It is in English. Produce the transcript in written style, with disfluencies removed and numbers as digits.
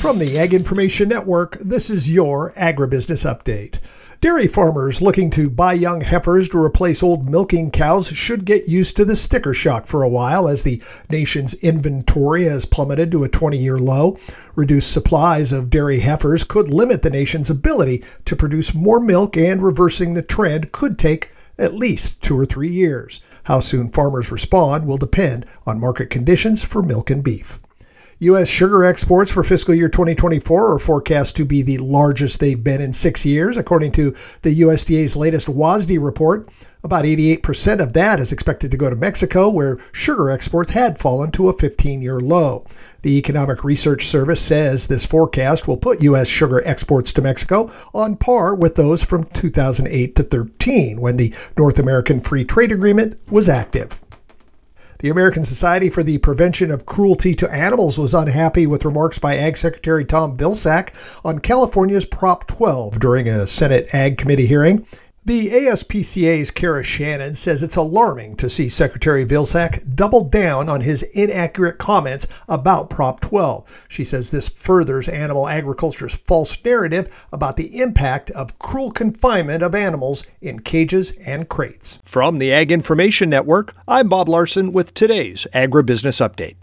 From the Ag Information Network, this is your Agribusiness Update. Dairy farmers looking to buy young heifers to replace old milking cows should get used to the sticker shock for a while as the nation's inventory has plummeted to a 20-year low. Reduced supplies of dairy heifers could limit the nation's ability to produce more milk, and reversing the trend could take at least 2 or 3 years. How soon farmers respond will depend on market conditions for milk and beef. U.S. sugar exports for fiscal year 2024 are forecast to be the largest they've been in 6 years, according to the USDA's latest WASDE report. About 88% of that is expected to go to Mexico, where sugar exports had fallen to a 15-year low. The Economic Research Service says this forecast will put U.S. sugar exports to Mexico on par with those from 2008 to 13, when the North American Free Trade Agreement was active. The American Society for the Prevention of Cruelty to Animals was unhappy with remarks by Ag Secretary Tom Vilsack on California's Prop 12 during a Senate Ag Committee hearing. The ASPCA's Kara Shannon says it's alarming to see Secretary Vilsack double down on his inaccurate comments about Prop 12. She says this furthers animal agriculture's false narrative about the impact of cruel confinement of animals in cages and crates. From the Ag Information Network, I'm Bob Larson with today's Agribusiness Update.